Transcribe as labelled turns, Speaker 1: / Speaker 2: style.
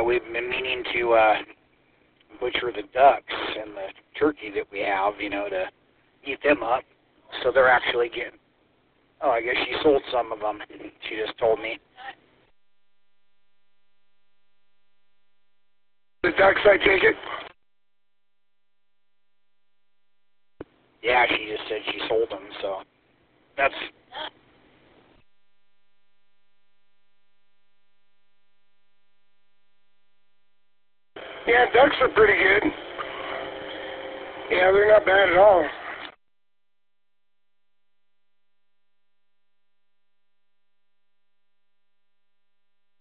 Speaker 1: Yeah, we've been meaning to butcher the ducks and the turkey that we have, you know, to eat them up. So they're actually getting... Oh, I guess she sold some of them. She just told me.
Speaker 2: The ducks, I take it?
Speaker 1: Yeah, she just said she sold them, so that's...
Speaker 2: Yeah, ducks are pretty good. Yeah, they're not bad at all.